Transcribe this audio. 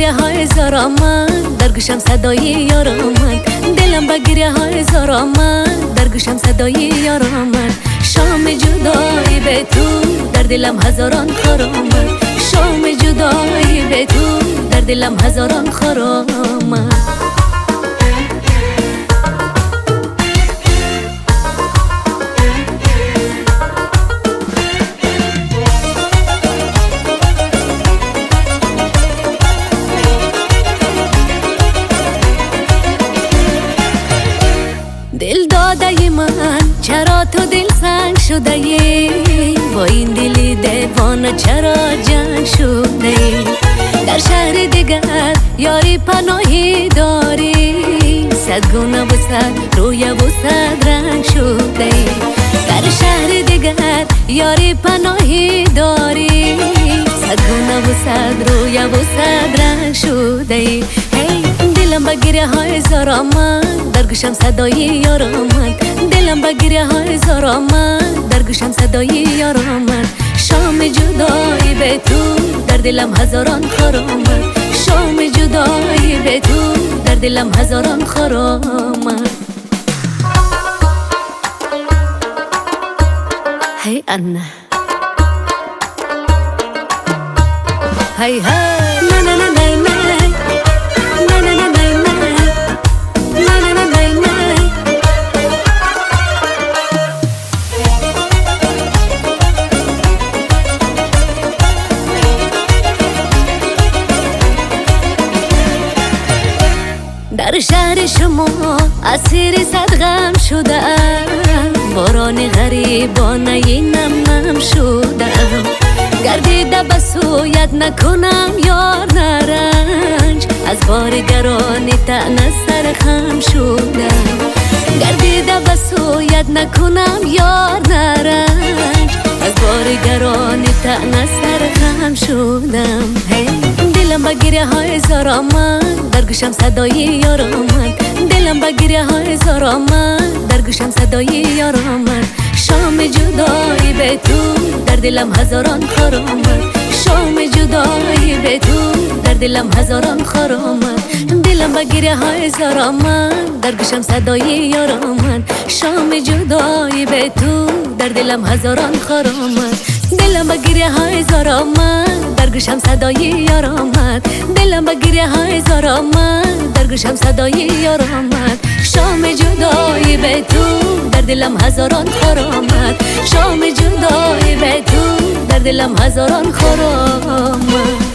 گریه های زار آمد، در گوشم صدای یار آمد. دلم با گریه های زار آمد، در گوشم صدای یار آمد. شام جدایی به تو، در دلم هزاران خار آمد. شام جدایی به تو، در دلم هزاران خار آمد. دل داده من چرا تو دل سنگ شده ای؟ با این دلی دیوانه چرا جنگ شده ای؟ در شهر دیگر یاری پناهی داری، صد گونه و صد روی و صد رنگ شده ای. در شهر دیگر یاری پناهی داری، صد گونه و صد روی و صد رنگ شده ای. دلم با گریه های زار آمد، در گوشم صدای یار آمد. دلم با گریه های زار آمد، در گوشم صدای یار آمد. شام جدایی به تو، در دلم هزاران خار آمد. شام جدایی به تو، در دلم هزاران خار آمد. هی انا هی هی نه نه نه نه نه در شهر شما اسیر صد غم شدم، باران غریبانه نم نم شدم. گردیده به سویت نکنم یار نرنج، از بار گرانی تنه سر خم شدم. گردیده به سویت نکنم یار نرنج، از بار گرانی تنه سر خم شدم. دلم با گریه های زار آمد، در گوشم صدای یار آمد. دلم با گریه های زار آمد، در گوشم صدای یار آمد. شام جدایی به تو، در دلم هزاران خار آمد. شام جدایی به تو، در دلم هزاران خار آمد. دلم با گریه های زار آمد، در گوشم صدای یار آمد. شام جدایی به تو، در دلم هزاران خار آمد. دلم با گریه های زار آمد، در گوشم صدای یار آمد. دلم با گریه های زار آمد، در گوشم صدای یار آمد. شام جدایی به تو، در دلم هزاران خار آمد. شام جدایی به تو، در دلم هزاران خار آمد.